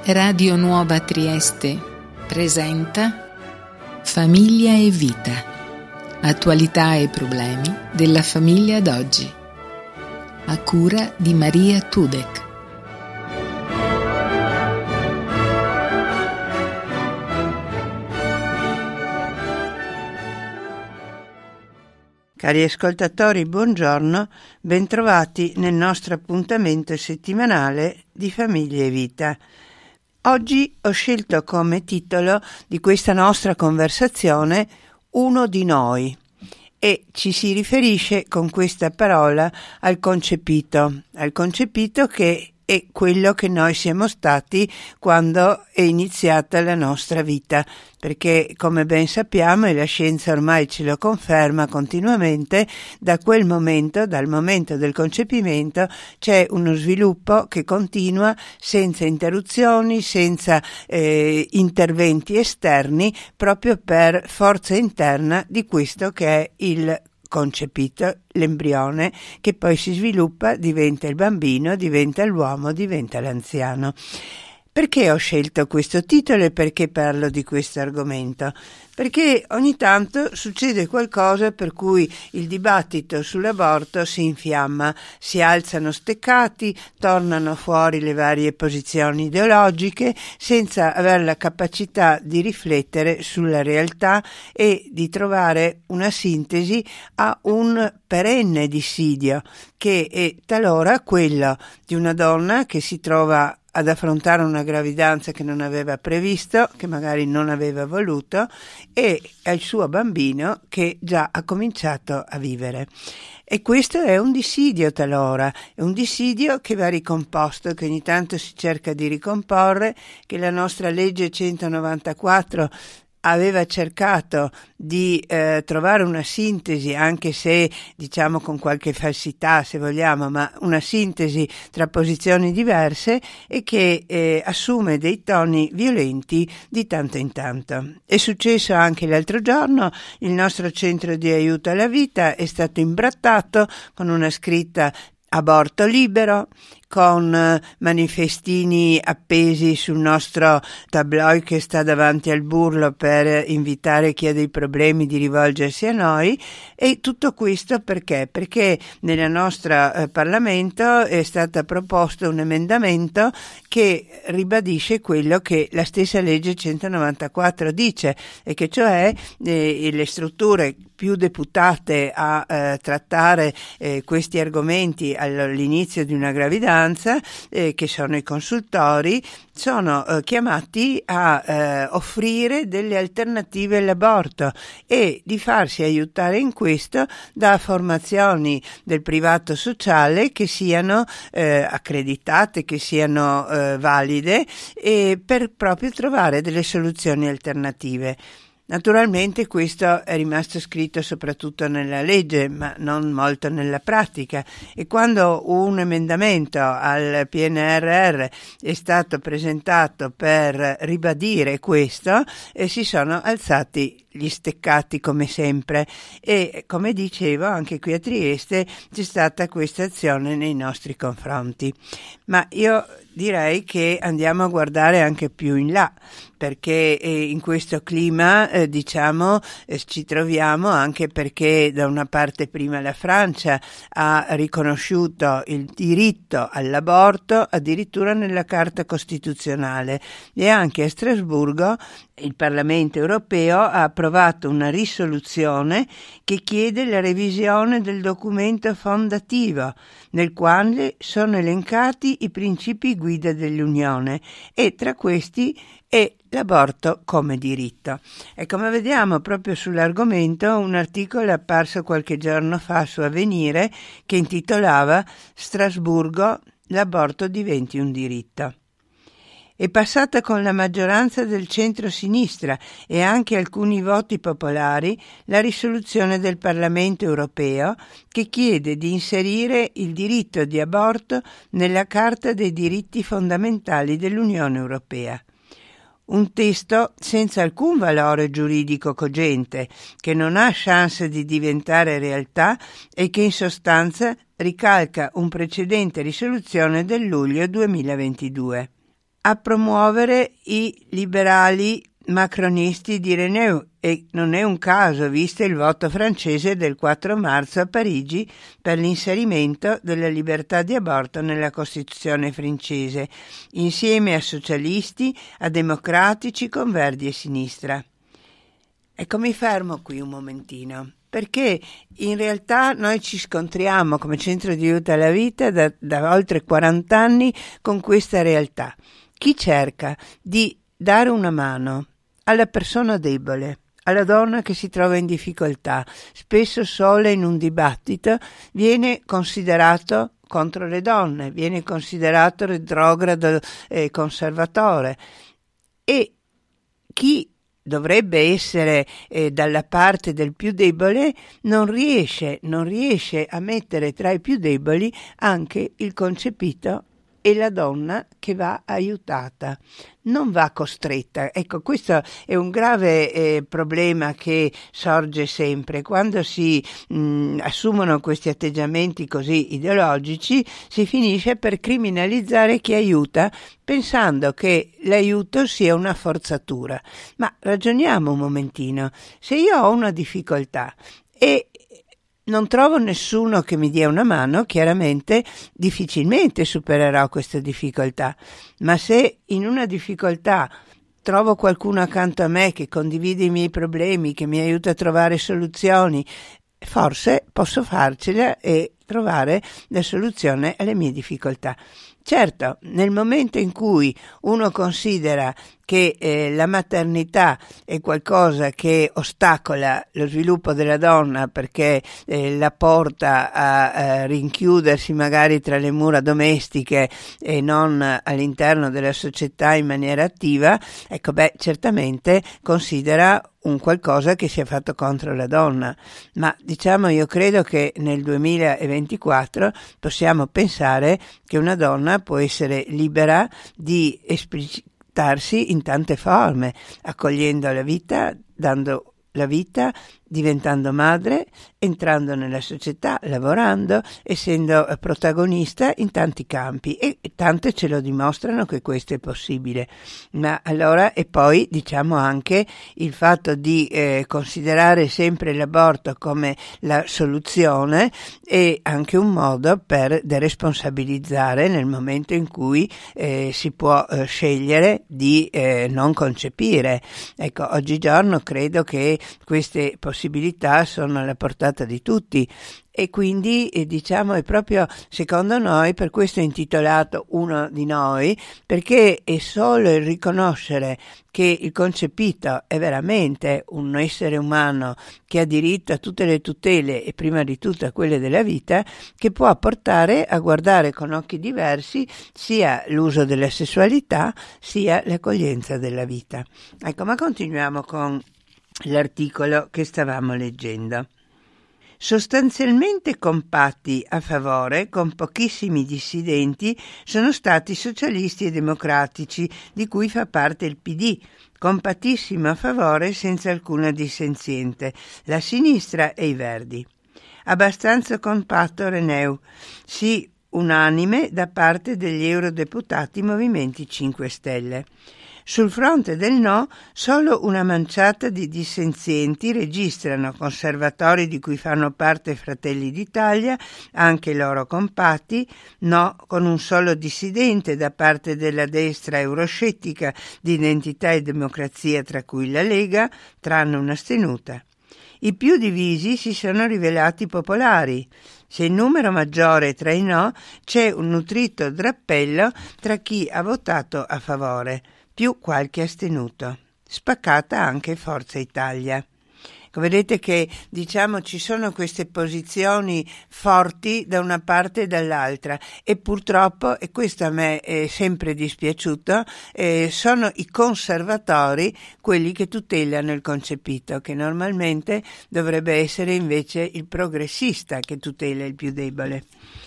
Radio Nuova Trieste presenta Famiglia e Vita. Attualità e problemi della famiglia d'oggi. A cura di Maria Tudek. Cari ascoltatori, buongiorno, bentrovati nel nostro appuntamento settimanale di Famiglia e Vita. Oggi ho scelto come titolo di questa nostra conversazione Uno di noi e ci si riferisce con questa parola al concepito che è quello che noi siamo stati quando è iniziata la nostra vita, perché come ben sappiamo e la scienza ormai ce lo conferma continuamente, dal momento del concepimento c'è uno sviluppo che continua senza interruzioni, senza interventi esterni, proprio per forza interna di questo che è il concepito, l'embrione, che poi si sviluppa, diventa il bambino, diventa l'uomo, diventa l'anziano. Perché ho scelto questo titolo e perché parlo di questo argomento? Perché ogni tanto succede qualcosa per cui il dibattito sull'aborto si infiamma, si alzano steccati, tornano fuori le varie posizioni ideologiche senza avere la capacità di riflettere sulla realtà e di trovare una sintesi a un perenne dissidio che è talora quello di una donna che si trova ad affrontare una gravidanza che non aveva previsto, che magari non aveva voluto, e al suo bambino che già ha cominciato a vivere. E questo è un dissidio talora, è un dissidio che va ricomposto, che ogni tanto si cerca di ricomporre, che la nostra legge 194 aveva cercato di trovare una sintesi, anche se diciamo con qualche falsità se vogliamo, ma una sintesi tra posizioni diverse e che assume dei toni violenti di tanto in tanto. È successo anche l'altro giorno, il nostro centro di aiuto alla vita è stato imbrattato con una scritta aborto libero, con manifestini appesi sul nostro tabloid che sta davanti al burlo per invitare chi ha dei problemi di rivolgersi a noi. E tutto questo perché? Perché nel nostro Parlamento è stato proposto un emendamento che ribadisce quello che la stessa legge 194 dice, e che cioè le strutture più deputate a trattare questi argomenti all'inizio di una gravidanza, che sono i consultori, sono chiamati a offrire delle alternative all'aborto e di farsi aiutare in questo da formazioni del privato sociale che siano accreditate, che siano valide, e per proprio trovare delle soluzioni alternative. Naturalmente questo è rimasto scritto soprattutto nella legge, ma non molto nella pratica, e quando un emendamento al PNRR è stato presentato per ribadire questo, si sono alzati gli steccati come sempre, e come dicevo anche qui a Trieste c'è stata questa azione nei nostri confronti. Ma io direi che andiamo a guardare anche più in là, perché in questo clima ci troviamo anche perché da una parte prima la Francia ha riconosciuto il diritto all'aborto addirittura nella Carta Costituzionale, e anche a Strasburgo il Parlamento europeo ha approvato una risoluzione che chiede la revisione del documento fondativo nel quale sono elencati i principi guida dell'Unione, e tra questi è l'aborto come diritto. E come vediamo proprio sull'argomento un articolo è apparso qualche giorno fa su Avvenire che intitolava Strasburgo, l'aborto diventi un diritto. È passata con la maggioranza del centro-sinistra e anche alcuni voti popolari la risoluzione del Parlamento europeo che chiede di inserire il diritto di aborto nella Carta dei diritti fondamentali dell'Unione Europea. Un testo senza alcun valore giuridico cogente, che non ha chance di diventare realtà e che in sostanza ricalca un precedente risoluzione del luglio 2022. a promuovere i liberali macronisti di Renew, e non è un caso visto il voto francese del 4 marzo a Parigi per l'inserimento della libertà di aborto nella Costituzione francese, insieme a socialisti, a democratici con Verdi e Sinistra. Ecco, mi fermo qui un momentino, perché in realtà noi ci scontriamo come centro di aiuto alla vita da oltre 40 anni con questa realtà. Chi cerca di dare una mano alla persona debole, alla donna che si trova in difficoltà, spesso sola in un dibattito, viene considerato contro le donne, viene considerato retrogrado e conservatore. E chi dovrebbe essere dalla parte del più debole non riesce a mettere tra i più deboli anche il concepito e la donna che va aiutata, non va costretta. Ecco, questo è un grave problema che sorge sempre quando si assumono questi atteggiamenti così ideologici. Si finisce per criminalizzare chi aiuta, pensando che l'aiuto sia una forzatura. Ma ragioniamo un momentino. Se io ho una difficoltà e non trovo nessuno che mi dia una mano, chiaramente difficilmente supererò questa difficoltà. Ma se in una difficoltà trovo qualcuno accanto a me che condivide i miei problemi, che mi aiuta a trovare soluzioni, forse posso farcela e trovare la soluzione alle mie difficoltà. Certo, nel momento in cui uno considera che la maternità è qualcosa che ostacola lo sviluppo della donna perché la porta a rinchiudersi magari tra le mura domestiche e non all'interno della società in maniera attiva, ecco, certamente considera un qualcosa che sia fatto contro la donna. Ma diciamo, io credo che nel 2024 possiamo pensare che una donna può essere libera di esplicitarsi in tante forme, accogliendo la vita, dando la vita, diventando madre, entrando nella società, lavorando, essendo protagonista in tanti campi, e tante ce lo dimostrano che questo è possibile. Ma allora, e poi diciamo anche il fatto di considerare sempre l'aborto come la soluzione è anche un modo per deresponsabilizzare nel momento in cui si può scegliere di non concepire. Ecco, oggigiorno credo che queste possibilità sono alla portata di tutti, e quindi diciamo è proprio, secondo noi, per questo è intitolato Uno di noi, perché è solo il riconoscere che il concepito è veramente un essere umano che ha diritto a tutte le tutele e prima di tutto a quelle della vita, che può portare a guardare con occhi diversi sia l'uso della sessualità sia l'accoglienza della vita. Ecco, ma continuiamo con l'articolo che stavamo leggendo. Sostanzialmente compatti a favore, con pochissimi dissidenti, sono stati socialisti e democratici, di cui fa parte il PD, compattissimo a favore senza alcuna dissenziente, la sinistra e i Verdi. Abbastanza compatto Renew, sì, unanime da parte degli eurodeputati Movimenti 5 Stelle. Sul fronte del no, solo una manciata di dissenzienti registrano conservatori di cui fanno parte Fratelli d'Italia, anche loro compatti, no con un solo dissidente da parte della destra euroscettica di Identità e Democrazia, tra cui la Lega, tranne un'astenuta. I più divisi si sono rivelati popolari. Se il numero maggiore tra i no, c'è un nutrito drappello tra chi ha votato a favore, più qualche astenuto. Spaccata anche Forza Italia. Vedete che, diciamo, ci sono queste posizioni forti da una parte e dall'altra, e purtroppo, e questo a me è sempre dispiaciuto, sono i conservatori quelli che tutelano il concepito, che normalmente dovrebbe essere invece il progressista che tutela il più debole.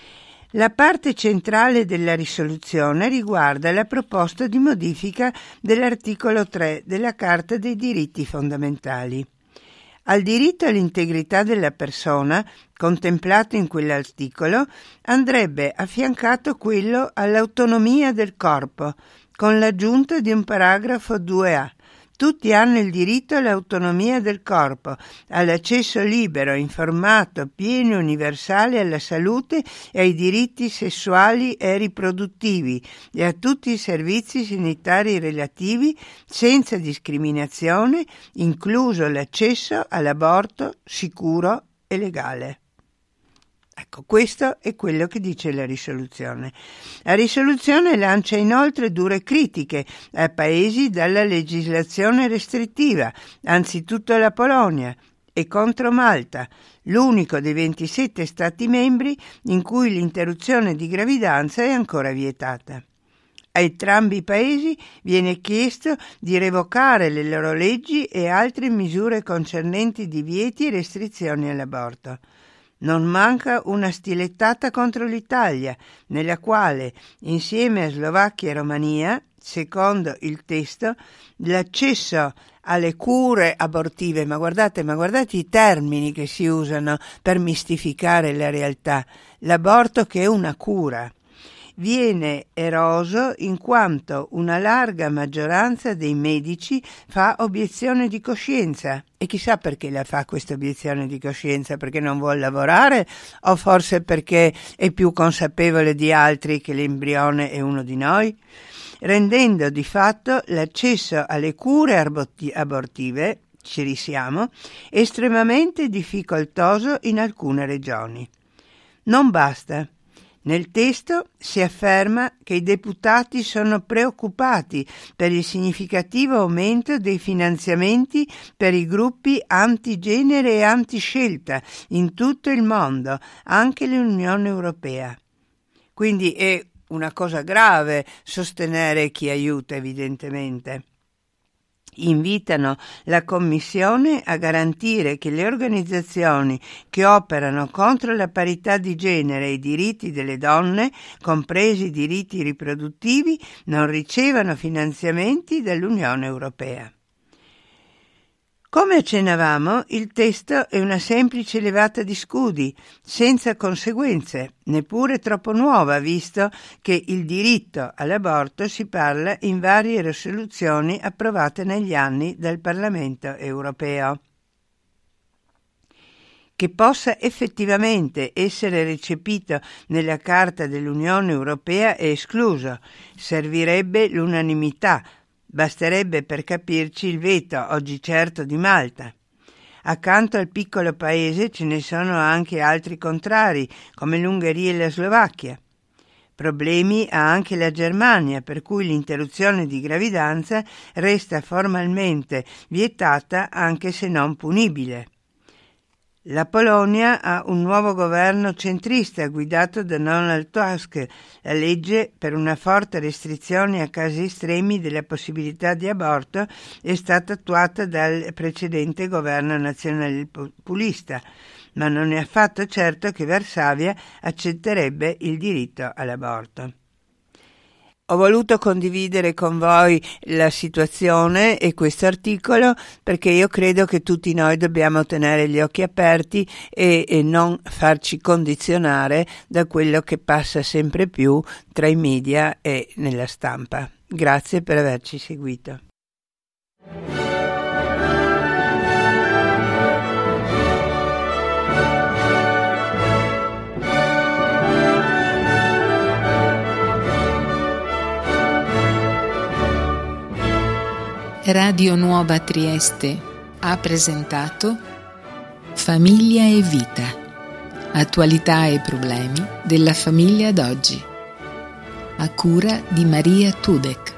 La parte centrale della risoluzione riguarda la proposta di modifica dell'articolo 3 della Carta dei diritti fondamentali. Al diritto all'integrità della persona, contemplato in quell'articolo, andrebbe affiancato quello all'autonomia del corpo, con l'aggiunta di un paragrafo 2a. Tutti hanno il diritto all'autonomia del corpo, all'accesso libero, informato, pieno e universale alla salute e ai diritti sessuali e riproduttivi e a tutti i servizi sanitari relativi senza discriminazione, incluso l'accesso all'aborto sicuro e legale. Ecco, questo è quello che dice la risoluzione. La risoluzione lancia inoltre dure critiche a paesi dalla legislazione restrittiva, anzitutto la Polonia, e contro Malta, l'unico dei 27 Stati membri in cui l'interruzione di gravidanza è ancora vietata. A entrambi i paesi viene chiesto di revocare le loro leggi e altre misure concernenti divieti e restrizioni all'aborto. Non manca una stilettata contro l'Italia, nella quale, insieme a Slovacchia e Romania, secondo il testo, l'accesso alle cure abortive, ma guardate i termini che si usano per mistificare la realtà, l'aborto che è una cura, viene eroso in quanto una larga maggioranza dei medici fa obiezione di coscienza. E chissà perché la fa questa obiezione di coscienza, perché non vuole lavorare o forse perché è più consapevole di altri che l'embrione è uno di noi, rendendo di fatto l'accesso alle cure abortive, ci risiamo, estremamente difficoltoso in alcune regioni. Non basta. Nel testo si afferma che i deputati sono preoccupati per il significativo aumento dei finanziamenti per i gruppi antigenere e antiscelta in tutto il mondo, anche l'Unione Europea. Quindi è una cosa grave sostenere chi aiuta, evidentemente. Invitano la Commissione a garantire che le organizzazioni che operano contro la parità di genere e i diritti delle donne, compresi i diritti riproduttivi, non ricevano finanziamenti dall'Unione Europea. Come accennavamo, il testo è una semplice levata di scudi, senza conseguenze, neppure troppo nuova, visto che il diritto all'aborto si parla in varie risoluzioni approvate negli anni dal Parlamento europeo. Che possa effettivamente essere recepito nella Carta dell'Unione Europea è escluso, servirebbe l'unanimità. Basterebbe per capirci il veto, oggi certo, di Malta. Accanto al piccolo paese ce ne sono anche altri contrari, come l'Ungheria e la Slovacchia. Problemi ha anche la Germania, per cui l'interruzione di gravidanza resta formalmente vietata anche se non punibile. La Polonia ha un nuovo governo centrista guidato da Donald Tusk. La legge per una forte restrizione a casi estremi della possibilità di aborto è stata attuata dal precedente governo nazionale populista, ma non è affatto certo che Varsavia accetterebbe il diritto all'aborto. Ho voluto condividere con voi la situazione e questo articolo perché io credo che tutti noi dobbiamo tenere gli occhi aperti e non farci condizionare da quello che passa sempre più tra i media e nella stampa. Grazie per averci seguito. Radio Nuova Trieste ha presentato Famiglia e Vita, attualità e problemi della famiglia d'oggi, a cura di Maria Tudek.